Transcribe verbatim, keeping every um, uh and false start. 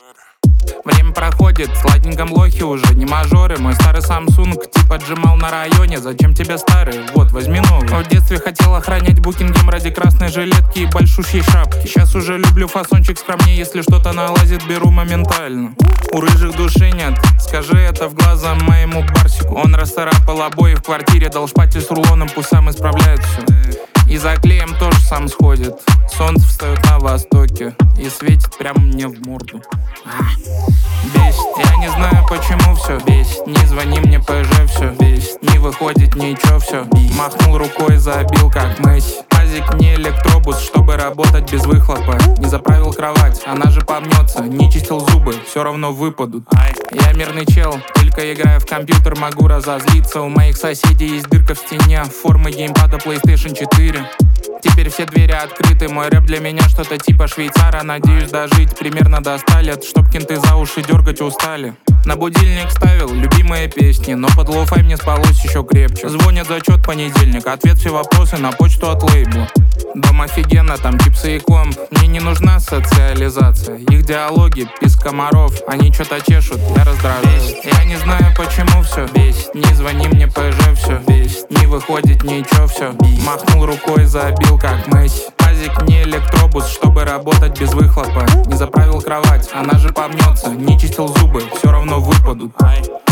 Время проходит, в сладеньком лохе уже не мажоры. Мой старый Samsung типа отжимал на районе. Зачем тебе старый? Вот, возьми новый. В детстве хотел охранять Букингем ради красной жилетки и большущей шапки. Сейчас уже люблю фасончик скромнее. Если что-то налазит, беру моментально. У рыжих души нет, скажи это в глаза моему барсику. Он расцарапал обои в квартире, дал шпатель с рулоном, пусть сам исправляет все. И за клеем тоже сам сходит. Солнце встает на востоке и светит прямо мне в морду. Бесит, я не знаю почему все бесит. Не звони мне, ПЖ, все бесит. Не выходит ничего, все махнул рукой, забил как Месси. Пазик не электробус, чтобы работать без выхлопа. Не заправил кровать, она же помнется. Не чистил зубы, все равно выпадут. Я мирный чел, только играя в компьютер могу разозлиться. У моих соседей есть дырка в стене, формы геймпада плейстейшн четыре. Теперь все двери открыты, мой рэп для меня что-то типа швейцара. Надеюсь дожить примерно до ста лет, чтоб кенты за уши дергать устали. На будильник ставил любимые песни, но под лоу-фай мне спалось еще крепче. Звонят зачет понедельник, ответ все вопросы на почту от лейбла. Дом офигенно, там чипсы и комп. Мне не нужна социализация. Их диалоги, писк комаров, они что-то чешут, я раздражаюсь. Я не знаю почему все бесит. Не звони мне, ПЖ, все бесит. Не выходит ничего, все махнул рукой, забил как Месси. Пазик не электробус, чтобы работать без выхлопа. Не заправил кровать, она же помнется. Не чистил зубы, все равно выпадут.